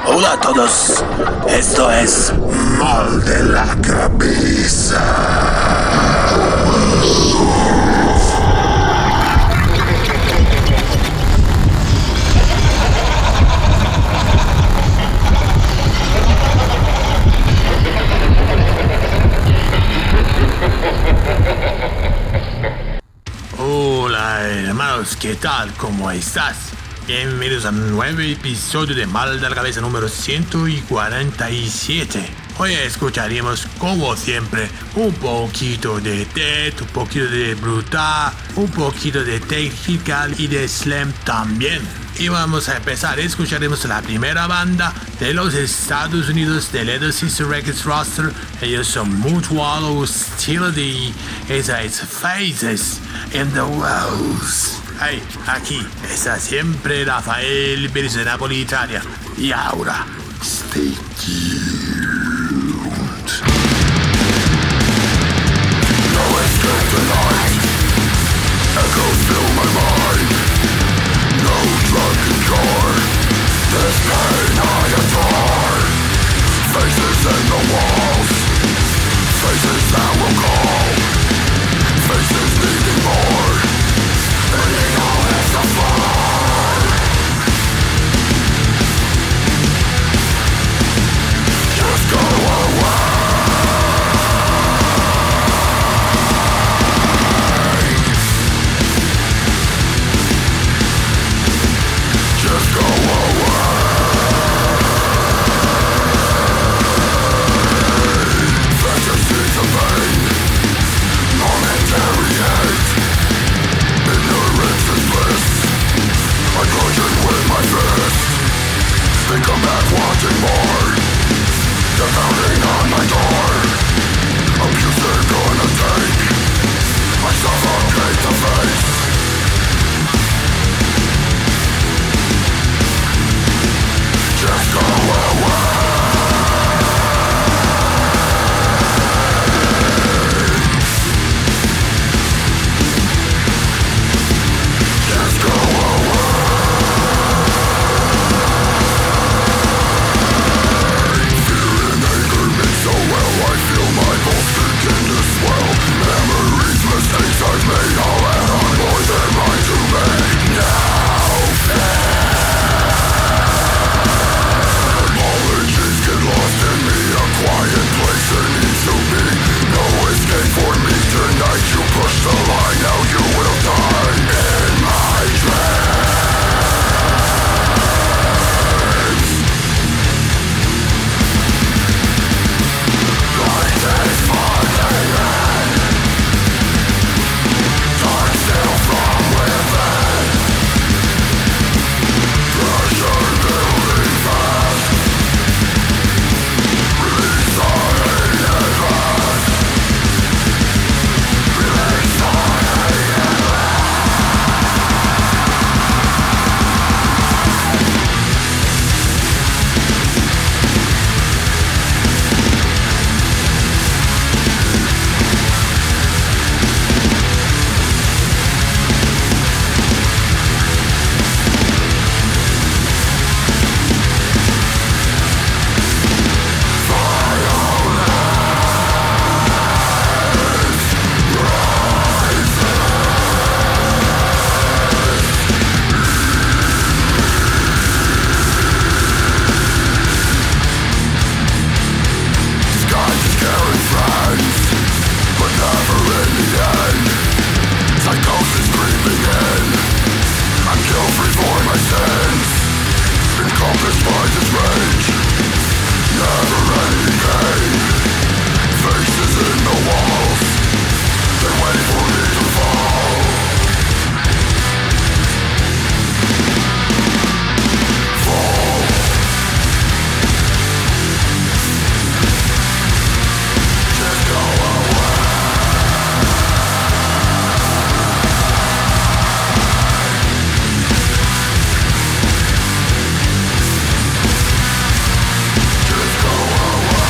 Hola a todos, esto es Mal de la Cabeza. Hola hermanos, ¿qué tal? ¿Cómo estás? Bienvenidos a un nuevo episodio de Mal de la Cabeza número 147. Hoy escucharemos, como siempre, un poquito de Ted, un poquito de Brutal, un poquito de Technical y de Slam también. Y vamos a empezar, escucharemos la primera banda de los Estados Unidos de Leather Sister Records roster. Ellos son Mutual Hostility, esa es Faces in the Rose. Hey, aquí está siempre Rafael Pérez de Napoli, Italia. Y ahora, stay tuned. No escape tonight. Echoes fill my mind. No drug can cure this pain I adore. Faces in the walls. Faces that will call. Faces needing more. Burning all as a fire. Just go away. Just go away. Fantasies of pain, momentary hate. Ignorance is bliss. I caution with my fist. They come back wanting more. They're pounding on my door. Abuse they're gonna take. I suffocate the face. Just go away. Just go away. Fear and anger mix so well. I feel my pulse begin to swell. Memories, mistakes I've made, all add on more than mine to me. Now apologies get lost in me. A quiet place there needs to be. No escape for me tonight. You push the line, now you will die in my dreams. Light is falling in. Dark still from within. Pressure building fast. Release the hate and lust. Release the hate and skies is carrying friends, but never in the end. Psychosis creeping in. I'm guilt-free for my sins, encompassed by this rage. Never-ending pain. Faces in the walls. They're waiting for me to fall. Fall. Just go away. Just go away.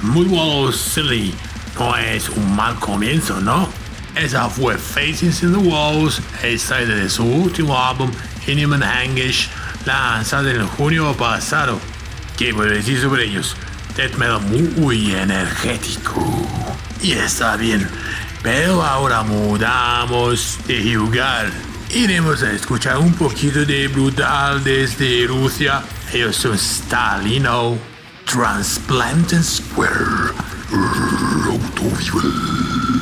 Mood Wallows Silly no es un mal comienzo, ¿no? Esa fue Faces in the Walls, extraída de su último álbum Inhuman Anguish, lanzado en junio pasado. ¿Qué puedo decir sobre ellos? Death metal muy energético. Y está bien, pero ahora mudamos de lugar. Iremos a escuchar un poquito de Brutal desde Rusia. Ellos son Stalino, Transplanted Square, Rotovisual.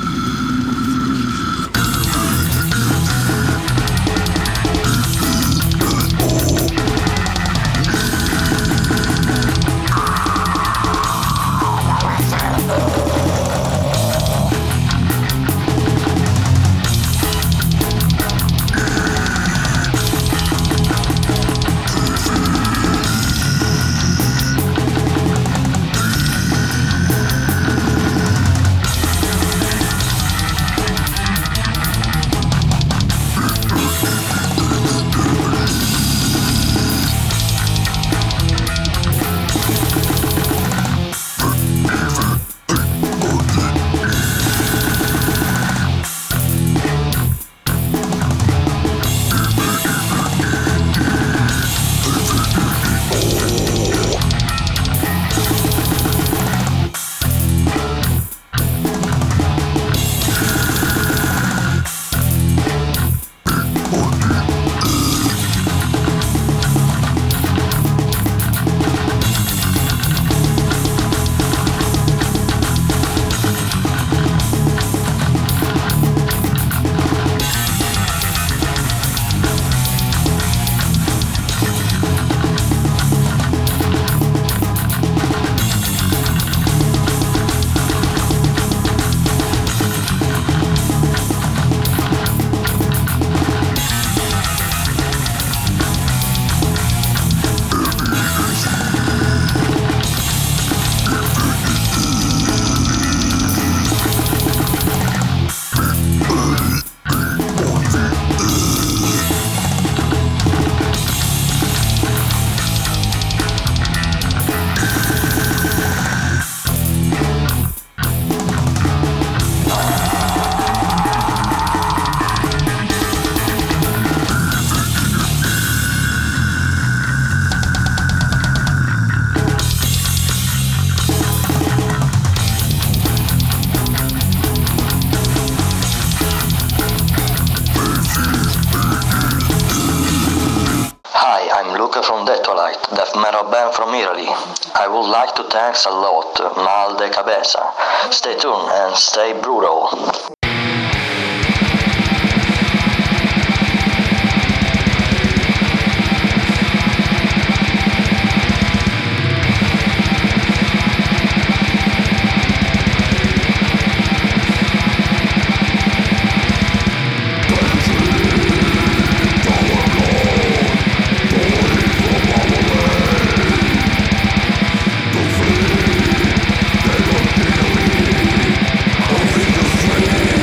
From Deatholite, death metal band from Italy. I would like to thanks a lot Mal de Cabeza. Stay tuned and stay brutal. Free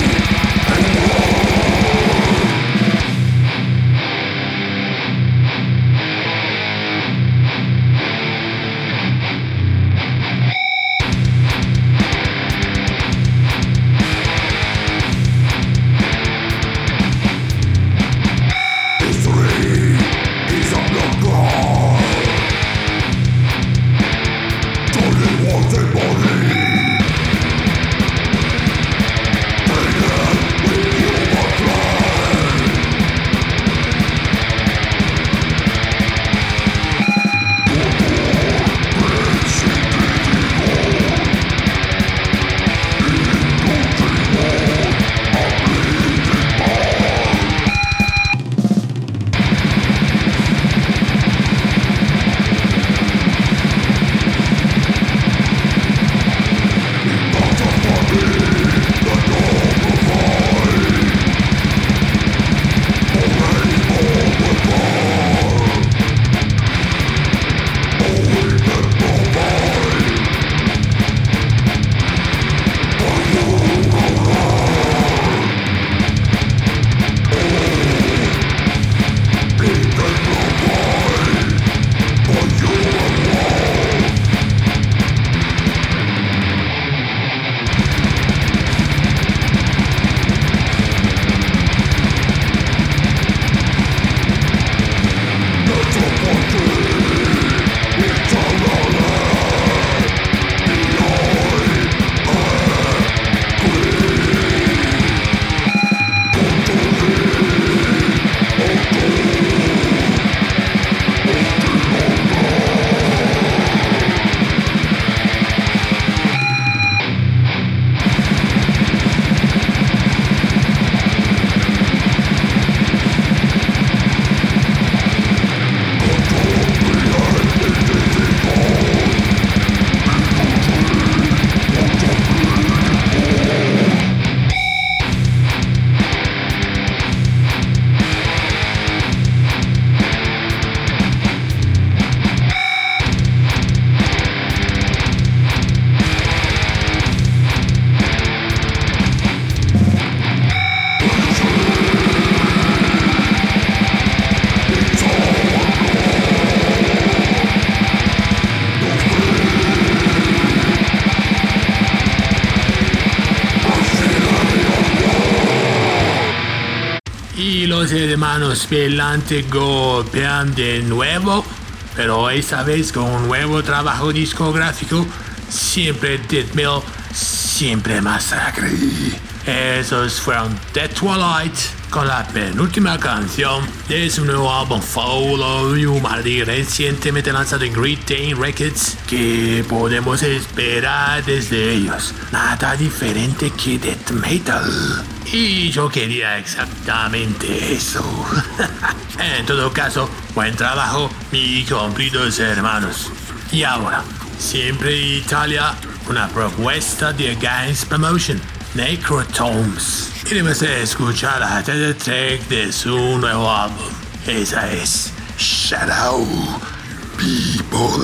los hermanos Pelante golpean de nuevo, pero esta vez con un nuevo trabajo discográfico. Siempre death metal, siempre masacre. Esos fueron The Twilight con la penúltima canción de su nuevo álbum Follow You, recientemente lanzado en Great Dane Records. ¿Qué podemos esperar desde ellos? Nada diferente que death metal. Y yo quería exactamente eso. En todo caso, buen trabajo, mis cumplidos hermanos. Y ahora, siempre Italia, una propuesta de Games Promotion, Necrotomes. Iremos a escuchar la tercer track de su nuevo álbum. Esa es Shadow People.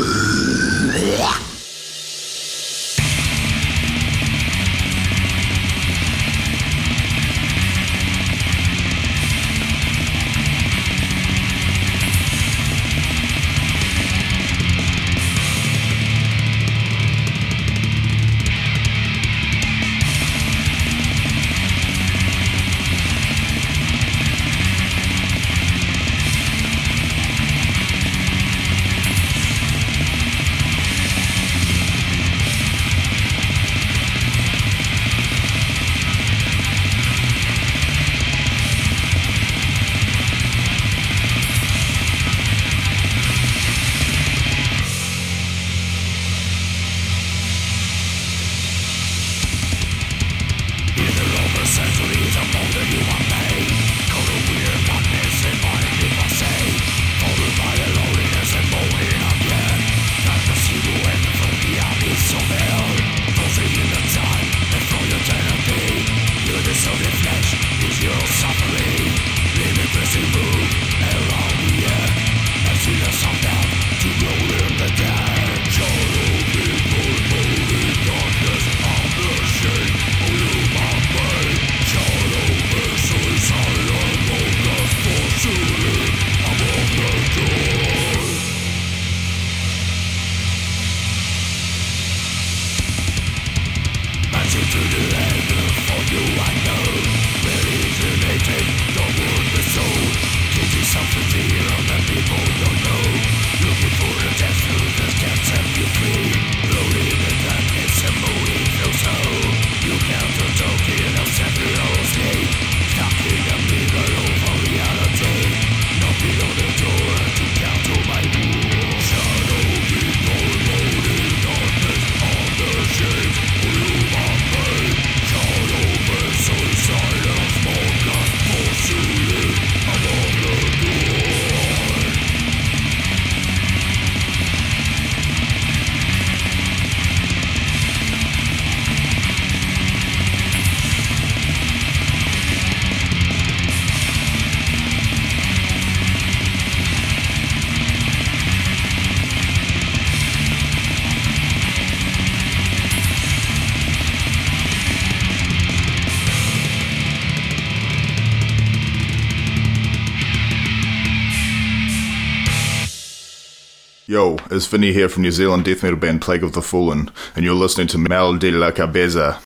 Yo, it's Vinny here from New Zealand death metal band Plague of the Fallen, and you're listening to Mal de la Cabeza.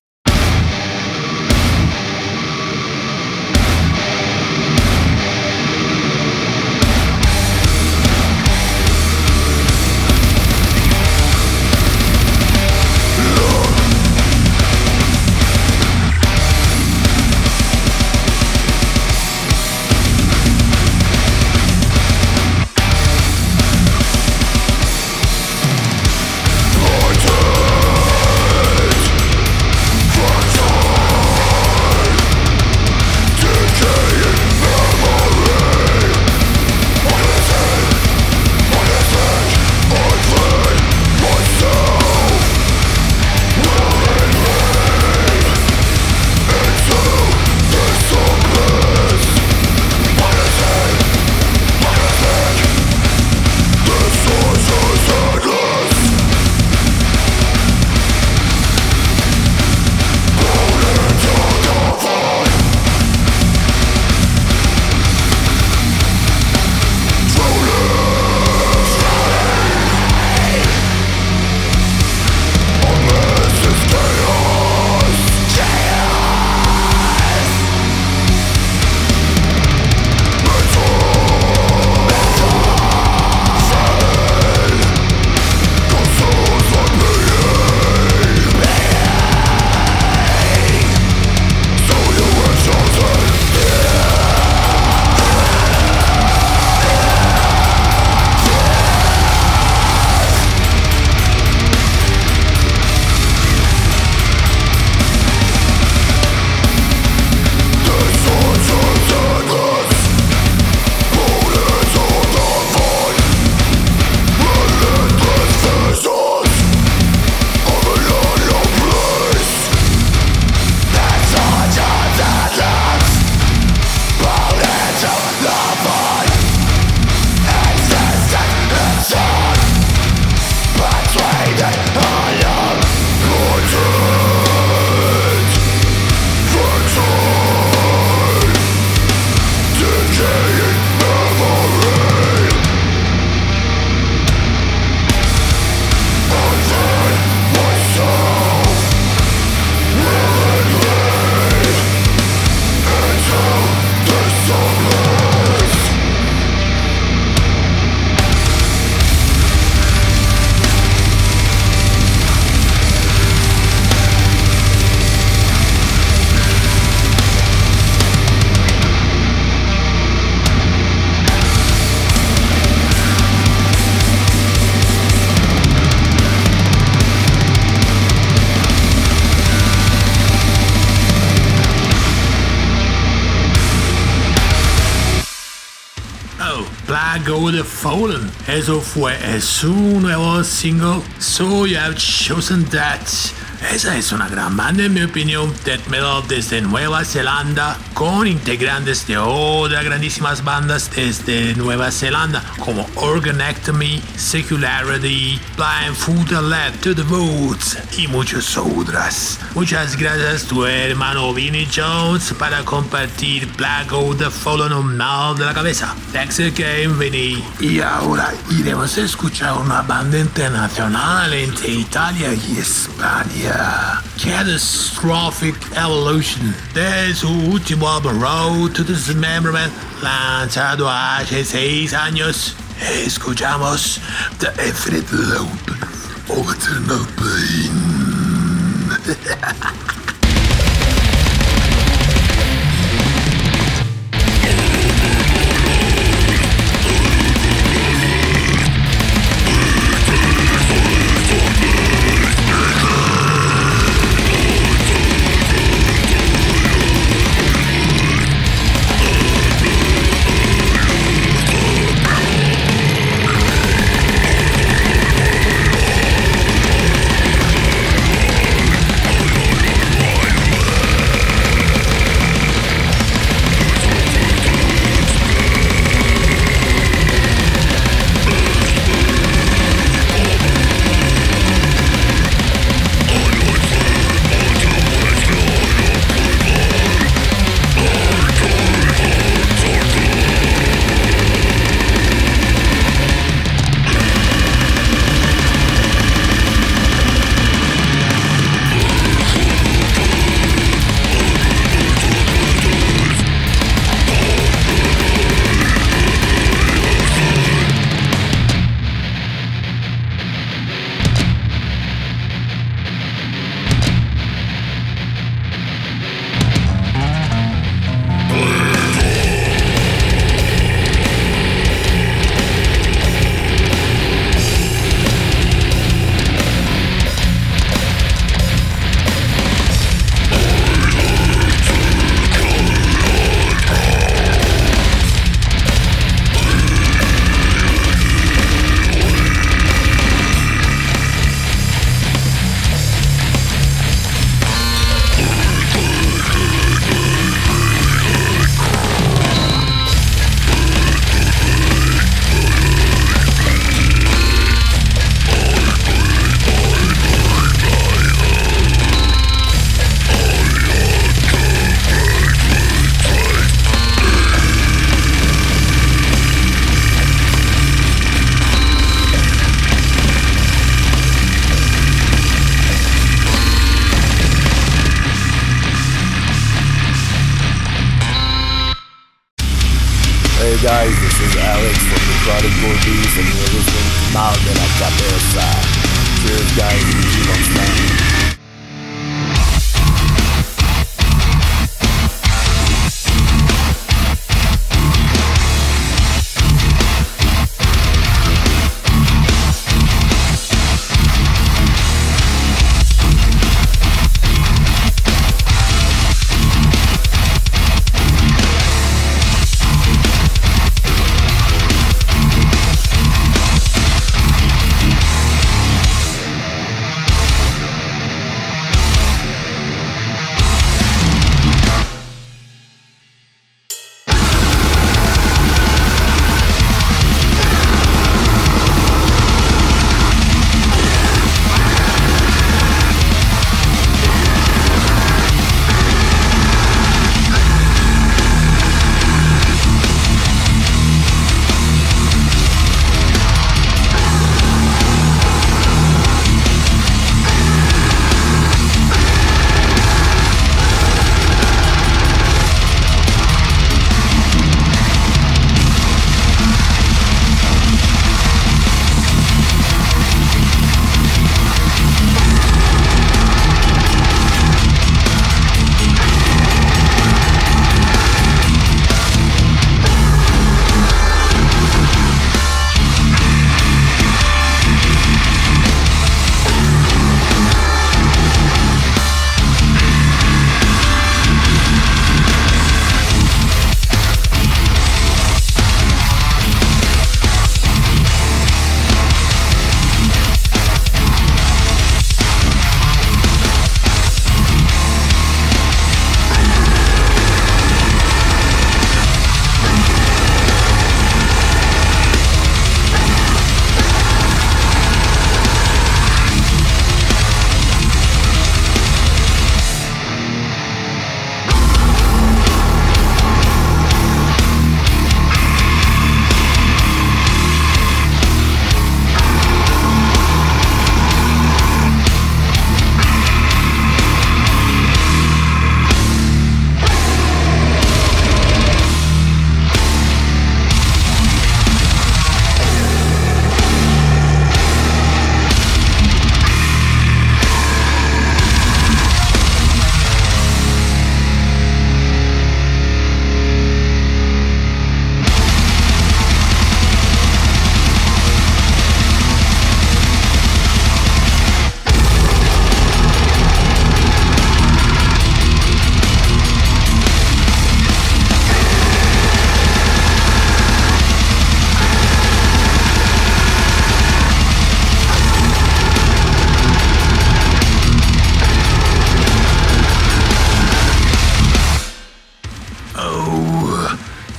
Black Gold the Fallen. Eso fue su nuevo single, So You Have Chosen That. Esa es una gran banda en mi opinión, death metal desde Nueva Zelanda, con integrantes de otras grandísimas bandas desde Nueva Zelanda, como Organectomy, Secularity, Blind Food and Led to the Woods y muchas otras. Muchas gracias tu hermano Vinnie Jones para compartir Black Gold the Fallen on Mal de la Cabeza. Thanks again, Vinnie. Y ahora iremos a escuchar una banda internacional entre Italia y España. Catastrophic Evolution, de su último álbum Road to Dismemberment, lanzado hace 6 años. Escuchamos The Infinite Loop of Eternal Pain. Guys, this is Alex from the Prodigal Beast, and you're listening to Mal de la Cabeza. Cheers, guys, and keep on standing.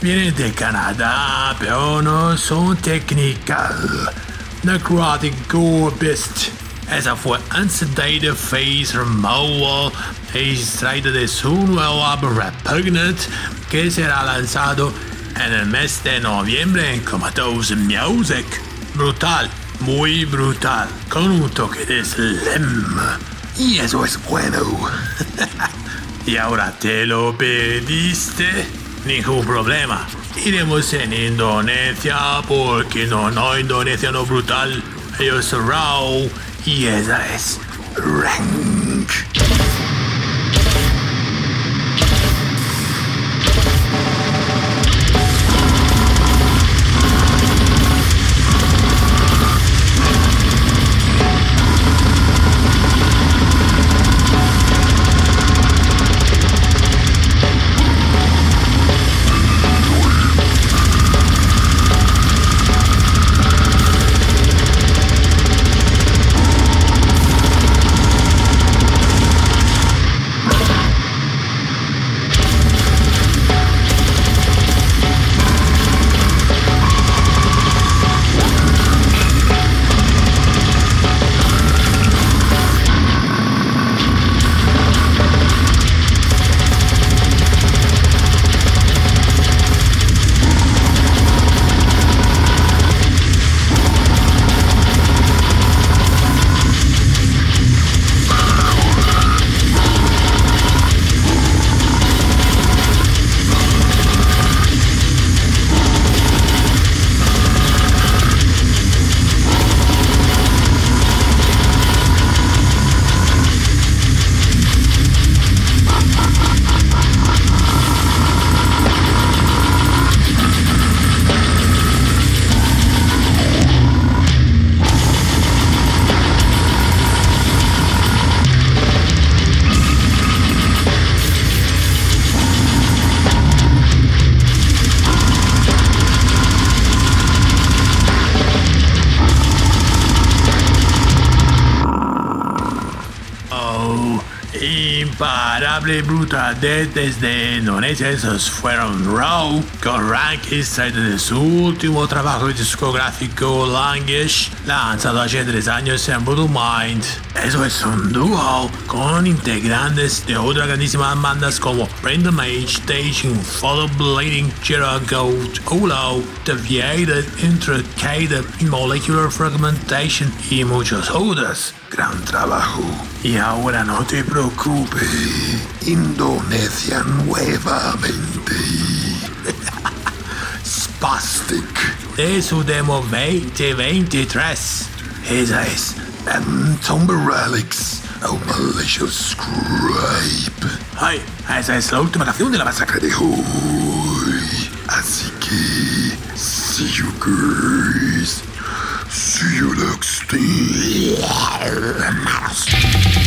vienen de Canadá, pero no son technical. Necrotic Gore Beast. Esa fue Unsedated Face Removal, extraída de su nuevo álbum Repugnant, que será lanzado en el mes de noviembre en Comatose Music. Brutal, muy brutal, con un toque de slam. Y eso es bueno. Y ahora te lo pediste, ningún problema. Iremos en Indonesia porque no Indonesia no brutal. Yo soy Rao y esa es Rank. Imparable brutalidad desde Indonesia. Esos fueron Raw con Rank, extraído de su último trabajo discográfico Languish, lanzado hace 3 años en Brutal Mind. Eso es un dúo con integrantes de otras grandísimas bandas como Random Age, Staging, Follow Bleeding, Jericho, Olo, Deviated, Intricated, Molecular Fragmentation y muchos otros. Gran trabajo. Y ahora no te preocupes, Indonesia nuevamente. Spastic. De su demo 2023. Esa es Tomb Relics, o Malicious Scrape. Ay, esa es la última canción de la masacre de hoy. Así que, see you guys. See you next time.